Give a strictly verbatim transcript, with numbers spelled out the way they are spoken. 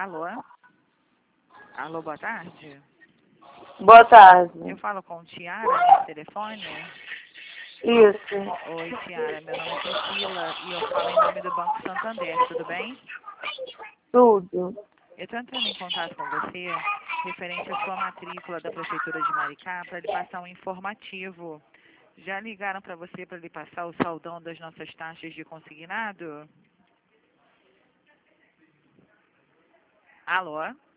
Alô? Alô, boa tarde. Boa tarde. Eu falo com Tiara nesse telefone? Isso. Oi, Tiara. Meu nome é Priscila e eu falo em nome do Banco Santander, tudo bem? Tudo. Eu estou entrando em contato com você referente à sua matrícula da Prefeitura de Maricá para lhe passar um informativo. Já ligaram para você para lhe passar o saldão das nossas taxas de consignado? Alô?